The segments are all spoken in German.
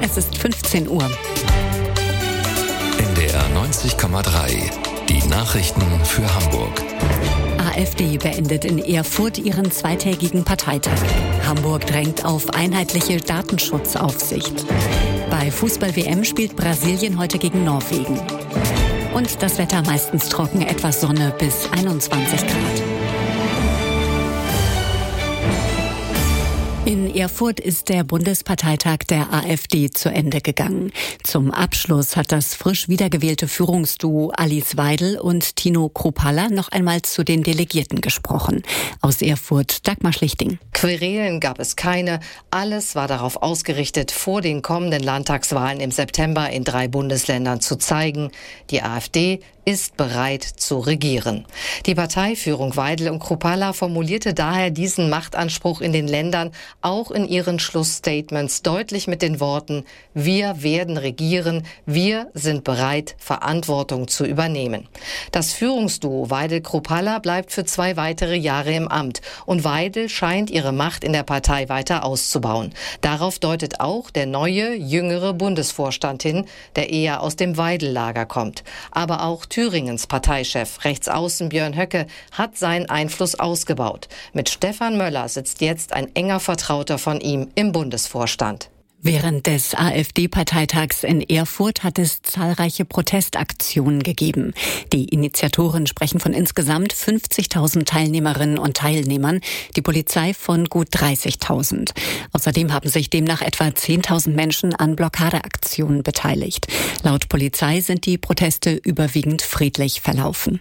Es ist 15 Uhr. NDR 90,3. Die Nachrichten für Hamburg. AfD beendet in Erfurt ihren zweitägigen Parteitag. Hamburg drängt auf einheitliche Datenschutzaufsicht. Bei Fußball-WM spielt Brasilien heute gegen Norwegen. Und das Wetter meistens trocken, etwas Sonne bis 21 Grad. In Erfurt ist der Bundesparteitag der AfD zu Ende gegangen. Zum Abschluss hat das frisch wiedergewählte Führungsduo Alice Weidel und Tino Kruppalla noch einmal zu den Delegierten gesprochen. Aus Erfurt Dagmar Schlichting. Querelen gab es keine. Alles war darauf ausgerichtet, vor den kommenden Landtagswahlen im September in 3 Bundesländern zu zeigen: Die AfD ist bereit zu regieren. Die Parteiführung Weidel und Kruppalla formulierte daher diesen Machtanspruch in den Ländern auch in ihren Schlussstatements deutlich mit den Worten: Wir werden regieren, wir sind bereit, Verantwortung zu übernehmen. Das Führungsduo Weidel-Kruppalla bleibt für 2 weitere Jahre im Amt und Weidel scheint ihre Macht in der Partei weiter auszubauen. Darauf deutet auch der neue, jüngere Bundesvorstand hin, der eher aus dem Weidel-Lager kommt. Aber auch Thüringens Parteichef, Rechtsaußen Björn Höcke, hat seinen Einfluss ausgebaut. Mit Stefan Möller sitzt jetzt ein enger Vertrauter von ihm im Bundesvorstand. Während des AfD-Parteitags in Erfurt hat es zahlreiche Protestaktionen gegeben. Die Initiatoren sprechen von insgesamt 50.000 Teilnehmerinnen und Teilnehmern, die Polizei von gut 30.000. Außerdem haben sich demnach etwa 10.000 Menschen an Blockadeaktionen beteiligt. Laut Polizei sind die Proteste überwiegend friedlich verlaufen.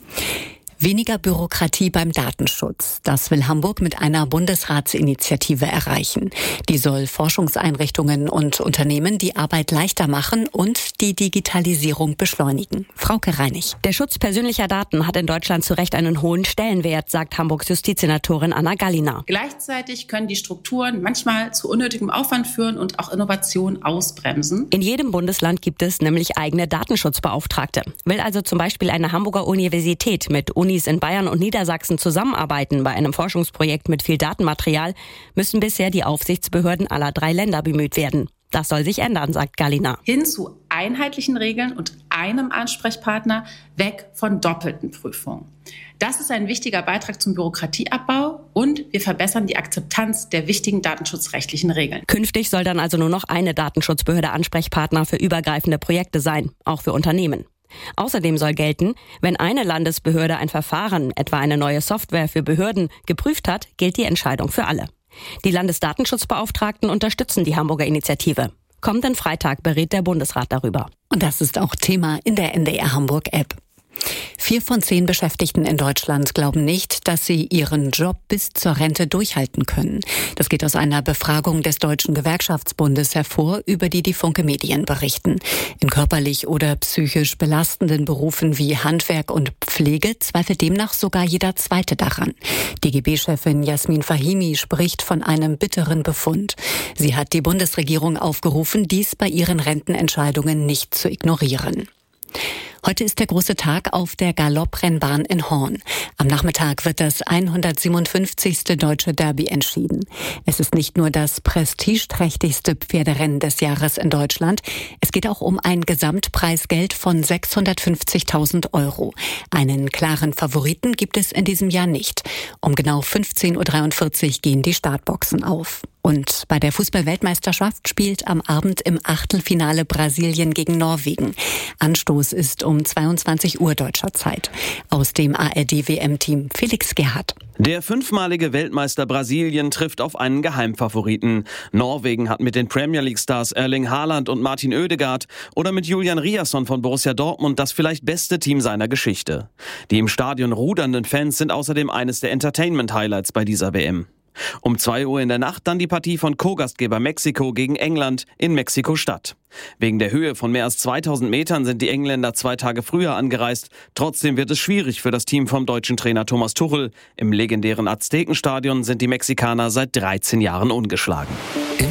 Weniger Bürokratie beim Datenschutz. Das will Hamburg mit einer Bundesratsinitiative erreichen. Die soll Forschungseinrichtungen und Unternehmen die Arbeit leichter machen und die Digitalisierung beschleunigen. Frauke Reinig. Der Schutz persönlicher Daten hat in Deutschland zu Recht einen hohen Stellenwert, sagt Hamburgs Justizsenatorin Anna Gallina. Gleichzeitig können die Strukturen manchmal zu unnötigem Aufwand führen und auch Innovation ausbremsen. In jedem Bundesland gibt es nämlich eigene Datenschutzbeauftragte. Will also zum Beispiel eine Hamburger Universität mit Unis in Bayern und Niedersachsen zusammenarbeiten bei einem Forschungsprojekt mit viel Datenmaterial, müssen bisher die Aufsichtsbehörden aller 3 Länder bemüht werden. Das soll sich ändern, sagt Gallina. Hin zu einheitlichen Regeln und einem Ansprechpartner, weg von doppelten Prüfungen. Das ist ein wichtiger Beitrag zum Bürokratieabbau und wir verbessern die Akzeptanz der wichtigen datenschutzrechtlichen Regeln. Künftig soll dann also nur noch eine Datenschutzbehörde Ansprechpartner für übergreifende Projekte sein, auch für Unternehmen. Außerdem soll gelten, wenn eine Landesbehörde ein Verfahren, etwa eine neue Software für Behörden, geprüft hat, gilt die Entscheidung für alle. Die Landesdatenschutzbeauftragten unterstützen die Hamburger Initiative. Kommenden Freitag berät der Bundesrat darüber. Und das ist auch Thema in der NDR Hamburg App. 4 von 10 Beschäftigten in Deutschland glauben nicht, dass sie ihren Job bis zur Rente durchhalten können. Das geht aus einer Befragung des Deutschen Gewerkschaftsbundes hervor, über die Funke Medien berichten. In körperlich oder psychisch belastenden Berufen wie Handwerk und Pflege zweifelt demnach sogar jeder Zweite daran. DGB-Chefin Jasmin Fahimi spricht von einem bitteren Befund. Sie hat die Bundesregierung aufgerufen, dies bei ihren Rentenentscheidungen nicht zu ignorieren. Heute ist der große Tag auf der Galopprennbahn in Horn. Am Nachmittag wird das 157. Deutsche Derby entschieden. Es ist nicht nur das prestigeträchtigste Pferderennen des Jahres in Deutschland. Es geht auch um ein Gesamtpreisgeld von 650.000 €. Einen klaren Favoriten gibt es in diesem Jahr nicht. Um genau 15:43 Uhr gehen die Startboxen auf. Und bei der Fußball-Weltmeisterschaft spielt am Abend im Achtelfinale Brasilien gegen Norwegen. Anstoß ist um 22 Uhr deutscher Zeit. Aus dem ARD-WM-Team Felix Gerhardt. Der 5-malige Weltmeister Brasilien trifft auf einen Geheimfavoriten. Norwegen hat mit den Premier League-Stars Erling Haaland und Martin Oedegaard oder mit Julian Riasson von Borussia Dortmund das vielleicht beste Team seiner Geschichte. Die im Stadion rudernden Fans sind außerdem eines der Entertainment-Highlights bei dieser WM. Um 2 Uhr in der Nacht dann die Partie von Co-Gastgeber Mexiko gegen England in Mexiko-Stadt. Wegen der Höhe von mehr als 2000 Metern sind die Engländer 2 Tage früher angereist. Trotzdem wird es schwierig für das Team vom deutschen Trainer Thomas Tuchel. Im legendären Aztekenstadion sind die Mexikaner seit 13 Jahren ungeschlagen.